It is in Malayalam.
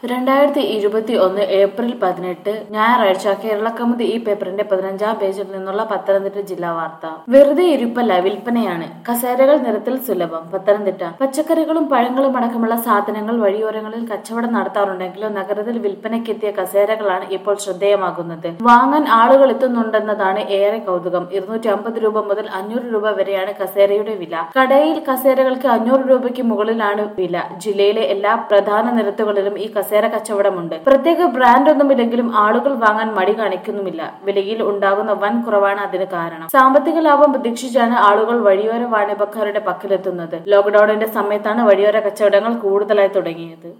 2021 ഏപ്രിൽ 18 ഞായറാഴ്ച കേരളകൗമുദി ഈ പേപ്പറിന്റെ 15-ാം പേജിൽ നിന്നുള്ള പത്തനംതിട്ട ജില്ലാ വാർത്ത. വെറുതെ ഇരിപ്പല്ല, വിൽപ്പനയാണ്. കസേരകൾ നിരത്തിൽ സുലഭം. പത്തനംതിട്ട. പച്ചക്കറികളും പഴങ്ങളും അടക്കമുള്ള സാധനങ്ങൾ വഴിയോരങ്ങളിൽ കച്ചവടം നടത്താറുണ്ടെങ്കിലും നഗരത്തിൽ വിൽപ്പനയ്ക്കെത്തിയ കസേരകളാണ് ഇപ്പോൾ ശ്രദ്ധേയമാകുന്നത്. വാങ്ങാൻ ആളുകൾ എത്തുന്നുണ്ടെന്നതാണ് ഏറെ കൗതുകം. 250 രൂപ മുതൽ 500 രൂപ വരെയാണ് കസേരയുടെ വില. കടയിൽ കസേരകൾക്ക് 500 രൂപയ്ക്ക് മുകളിലാണ് വില. ജില്ലയിലെ എല്ലാ പ്രധാന നിരത്തുകളിലും ഈ കസേര കച്ചവടമുണ്ട്. പ്രത്യേക ബ്രാൻഡ് ഒന്നുമില്ലെങ്കിലും ആളുകൾ വാങ്ങാൻ മടി കാണിക്കുന്നുമില്ല. വിലയിൽ ഉണ്ടാകുന്ന വൻ കുറവാണ് അതിന് കാരണം. സാമ്പത്തിക ലാഭം പ്രതീക്ഷിച്ചാണ് ആളുകൾ വഴിയോര വാണിഭക്കാരുടെ പക്കലെത്തുന്നത്. ലോക്ക്ഡൌണിന്റെ സമയത്താണ് വഴിയോര കച്ചവടങ്ങൾ കൂടുതലായി തുടങ്ങിയത്.